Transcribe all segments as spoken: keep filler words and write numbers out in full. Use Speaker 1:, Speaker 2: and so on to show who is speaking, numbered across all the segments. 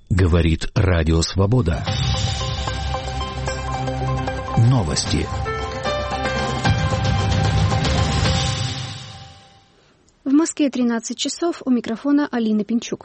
Speaker 1: Говорит Радио Свобода. Новости.
Speaker 2: В Москве тринадцать часов, у микрофона Алина Пинчук.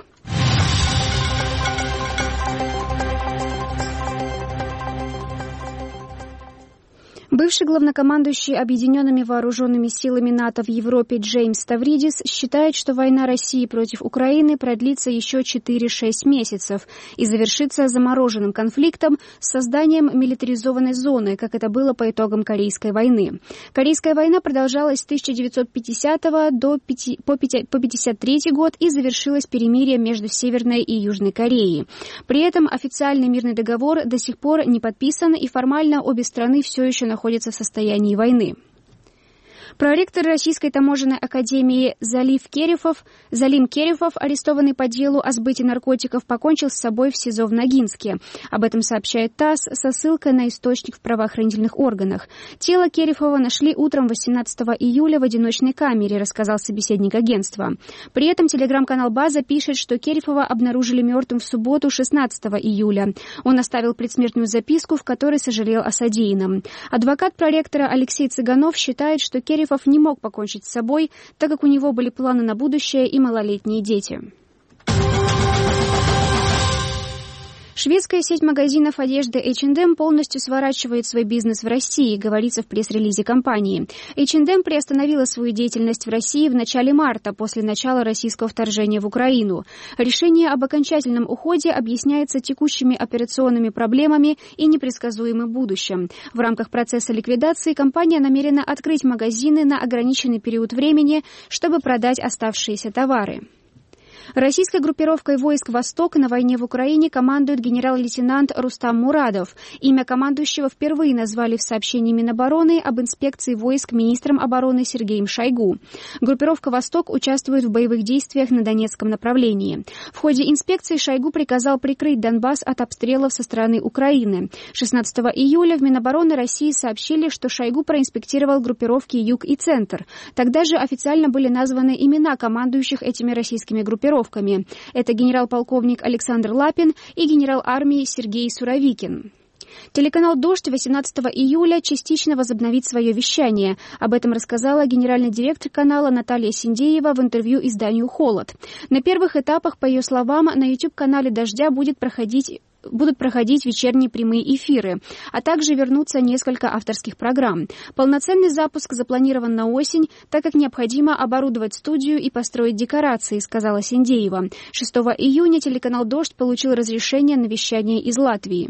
Speaker 2: Бывший главнокомандующий Объединенными вооруженными силами НАТО в Европе Джеймс Ставридис считает, что война России против Украины продлится еще четыре-шесть месяцев и завершится замороженным конфликтом с созданием милитаризованной зоны, как это было по итогам Корейской войны. Корейская война продолжалась с тысяча девятьсот пятидесятого по пятьдесят третий год и завершилась перемирием между Северной и Южной Кореей. При этом официальный мирный договор до сих пор не подписан, и формально обе страны все еще находятся находится в состоянии войны. Проректор Российской таможенной академии Залив Керифов, Залим Керифов, арестованный по делу о сбытии наркотиков, покончил с собой в СИЗО в Ногинске. Об этом сообщает ТАСС со ссылкой на источник в правоохранительных органах. Тело Керифова нашли утром восемнадцатого июля в одиночной камере, рассказал собеседник агентства. При этом телеграм-канал «База» пишет, что Керифова обнаружили мертвым в субботу шестнадцатого июля. Он оставил предсмертную записку, в которой сожалел о содеянном. Адвокат проректора Алексей Цыганов считает, что Керифов не мог покончить с собой, так как у него были планы на будущее и малолетние дети. Шведская сеть магазинов одежды эйч энд эм полностью сворачивает свой бизнес в России, говорится в пресс-релизе компании. эйч энд эм приостановила свою деятельность в России в начале марта, после начала российского вторжения в Украину. Решение об окончательном уходе объясняется текущими операционными проблемами и непредсказуемым будущим. В рамках процесса ликвидации компания намерена открыть магазины на ограниченный период времени, чтобы продать оставшиеся товары. Российской группировкой войск «Восток» на войне в Украине командует генерал-лейтенант Рустам Мурадов. Имя командующего впервые назвали в сообщении Минобороны об инспекции войск министром обороны Сергеем Шойгу. Группировка «Восток» участвует в боевых действиях на Донецком направлении. В ходе инспекции Шойгу приказал прикрыть Донбасс от обстрелов со стороны Украины. шестнадцатого июля в Минобороны России сообщили, что Шойгу проинспектировал группировки «Юг» и «Центр». Тогда же официально были названы имена командующих этими российскими группировками. Это генерал-полковник Александр Лапин и генерал армии Сергей Суровикин. Телеканал «Дождь» восемнадцатого июля частично возобновит свое вещание. Об этом рассказала генеральный директор канала Наталья Синдеева в интервью изданию «Холод». На первых этапах, по ее словам, на YouTube-канале «Дождя» будет проходить будут проходить вечерние прямые эфиры, а также вернутся несколько авторских программ. Полноценный запуск запланирован на осень, так как необходимо оборудовать студию и построить декорации, сказала Синдеева. шестого июня телеканал «Дождь» получил разрешение на вещание из Латвии.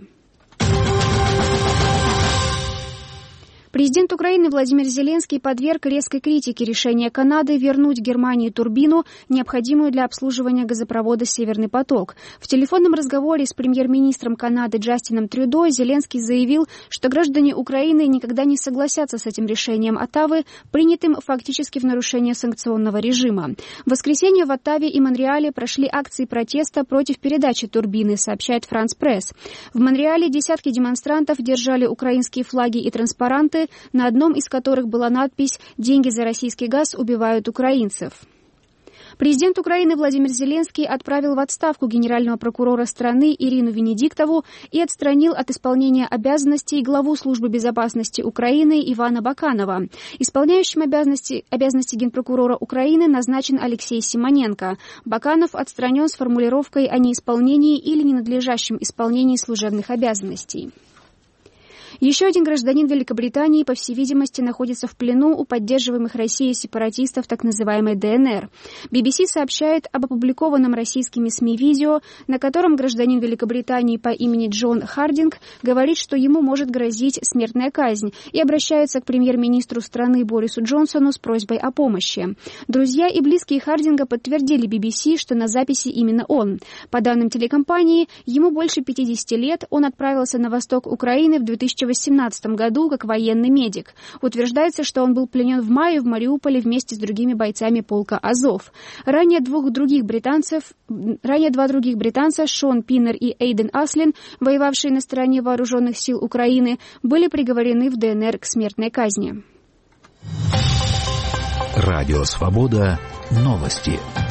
Speaker 2: Президент Украины Владимир Зеленский подверг резкой критике решение Канады вернуть Германии турбину, необходимую для обслуживания газопровода «Северный поток». В телефонном разговоре с премьер-министром Канады Джастином Трюдо Зеленский заявил, что граждане Украины никогда не согласятся с этим решением Оттавы, принятым фактически в нарушение санкционного режима. В воскресенье в Оттаве и Монреале прошли акции протеста против передачи турбины, сообщает Франс Пресс. В Монреале десятки демонстрантов держали украинские флаги и транспаранты, на одном из которых была надпись «Деньги за российский газ убивают украинцев». Президент Украины Владимир Зеленский отправил в отставку генерального прокурора страны Ирину Венедиктову и отстранил от исполнения обязанностей главу Службы безопасности Украины Ивана Баканова. Исполняющим обязанности, обязанности генпрокурора Украины назначен Алексей Симоненко. Баканов отстранен с формулировкой о неисполнении или ненадлежащем исполнении служебных обязанностей. Еще один гражданин Великобритании, по всей видимости, находится в плену у поддерживаемых Россией сепаратистов так называемой Дэ Эн Эр. Би Би Си сообщает об опубликованном российскими СМИ видео, на котором гражданин Великобритании по имени Джон Хардинг говорит, что ему может грозить смертная казнь, и обращается к премьер-министру страны Борису Джонсону с просьбой о помощи. Друзья и близкие Хардинга подтвердили Би Би Си, что на записи именно он. По данным телекомпании, ему больше пятидесяти лет, он отправился на восток Украины в две тысячи восемнадцатом году как военный медик. Утверждается, что он был пленен в мае в Мариуполе вместе с другими бойцами полка Азов. Ранее, двух других британцев, ранее два других британца, Шон Пиннер и Эйден Аслин, воевавшие на стороне вооруженных сил Украины, были приговорены в Дэ Эн Эр к смертной казни.
Speaker 1: Радио Свобода. Новости.